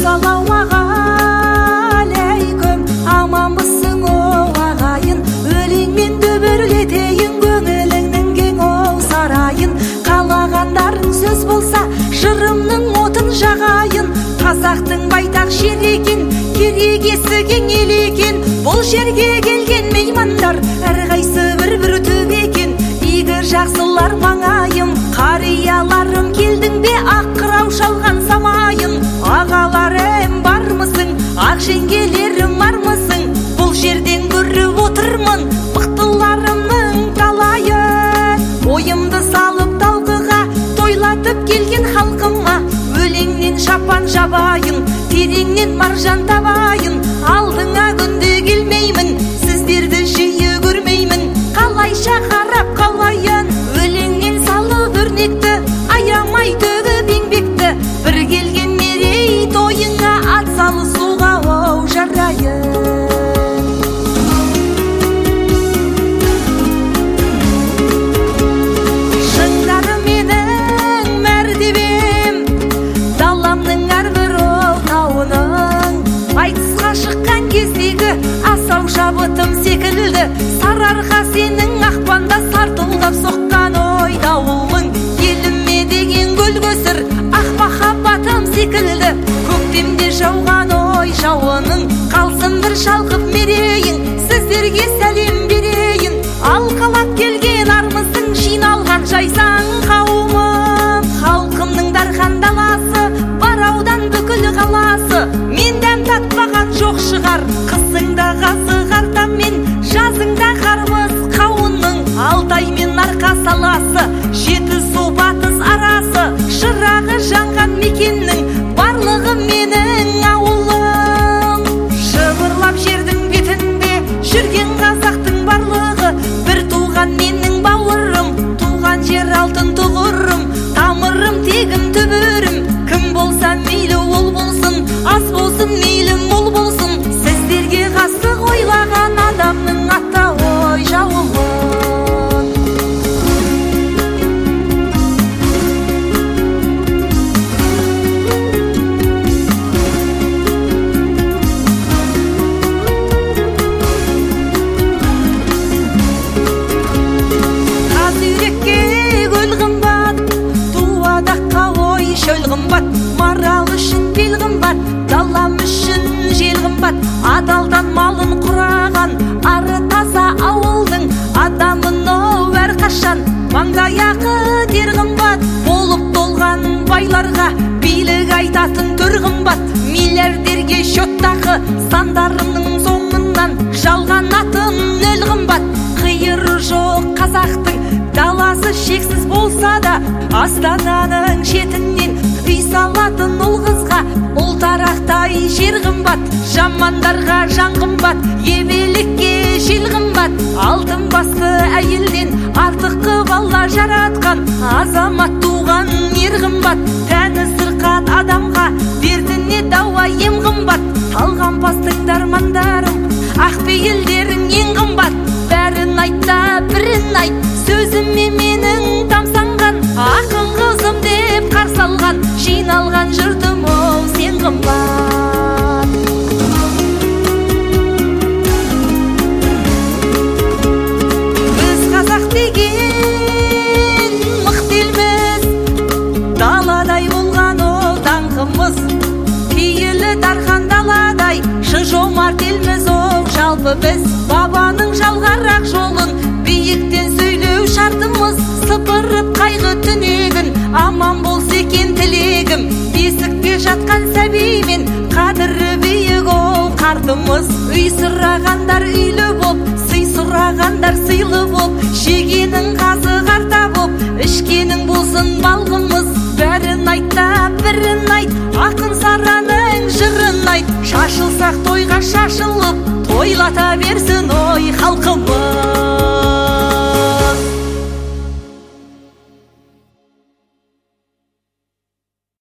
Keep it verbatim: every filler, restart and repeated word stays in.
Ассалаумағалейкум, аманбысың оу ағайын, өлеңмен дөбірлетейін көңіліңнің кең оу сарайын. Қалағандарың сөз болса, жырымның отын жағайын. Қазақтың байтақ жер екен, керегесі кең ел екен. Бұл жерге келген меймандар әрқайсы бір-бір төбе екен. Игі жақсылар маңайым, қарияларым келдің бе, ақ қырау шалған самайын. Ағаларым бармысың, ақ жеңгелерім бармысың? Бұл жерден көріп отырмын мықтыларымның талайын. Ойымды салып талқыға, тойлатып келген халқыма, өлеңнен шапан жабайын, тереңнен маржан табайын. Алдыңа күнде келмеймін, сіздерді жиі көрмеймін. Қалайша қарап қалайын, өлеңнен салып өрнекті, аямай төгіп еңбекті. Бір келген мерей тойыңа ат салысуға оу жарайын. Шыңдары менің мәртебем, даламның әрбір оу тауының. Айтысқа шыққан кездегі асау шабытым секілді, сарыарқа сенің ақпанда сартылдап соққан ой дауылың. Еліме деген гүл көсір ақ махаббатым секілді, көктемде жауған ой жауының. Қалсын бір шалқып мерейін, сіздерге сәлем берейін. Алқалап келген армысың, жиналған жайсаң қауымым. Халқымның дархан даласы, бар аудан бүкіл қаласы. Мен дәм татпаған жоқ шығар, қысыңда ғасы қартамен, жазыңда қармыз қауынның. Алтай мен арқа саласы, жеті су батыс арасы, шырағы жанған мекеннің барлығы менің ауылым. Шыбырлап жердің бетінде жүрген қазақтың барлығы, бір туған менің бауырым, туған жер алтын тұғырым, тамырым тегім түбірім. Кім болса мейлі ол болсын, аз болсын мейлі мол болсын, сіздерге ғасық ойлаған адамның ата ой жауын. Марал үшін бел қымбат, далам үшін жел қымбат. Адалдан малын құраған ары таза ауылдың адамын оу әрқашан маңдаяқы тер қымбат. Болып толған байларға билік айтатын төр қымбат. Миллиардерге шоттағы сандарының соңынан жалған атын өл қымбат. Қиыры жоқ қазақтың даласы шексіз болса да, Астананың шетінен үй салатын ұл қызға ұлтарақтай жер қымбат. Жамандарға жан қымбат, ебелікке жел қымбат. Алтын басты әйелден артық қып Алла жаратқан, азамат туған ер қымбат. Тәні сырқат адамға дертіне дауа ем қымбат. Талғампастың дармандарым, ақ пейілдерің ең қымбат. Бәрін айтта бірін айт, сөзіме менің тамсанған, ақын қызым деп қарсы алған, жиналған жұртым оу сен қымбат. Біз қазақ деген мықты елміз, даладай болған ол даңқымыз. Пейілі дархан даладай шын жомарт елміз оу. Жалпы біз бабаның жалғарақ жолын биіктен сөйлеу шартымыз. Сыпырып қайғы түнегін, аман болса екен тілегім. Бесікте жатқан сәбеймен қадірі биік ол қартымыз. Үй сұрағандар үйлі боп, сый сұрағандар сыйлы боп, жегенің қазы қарта боп, ішкенің болсын балғымыз. Бәрін айтта бірін айт, ақын сараның жырын айт. Шашылсақ тойға шашылып, тойлата берсін ой халқым.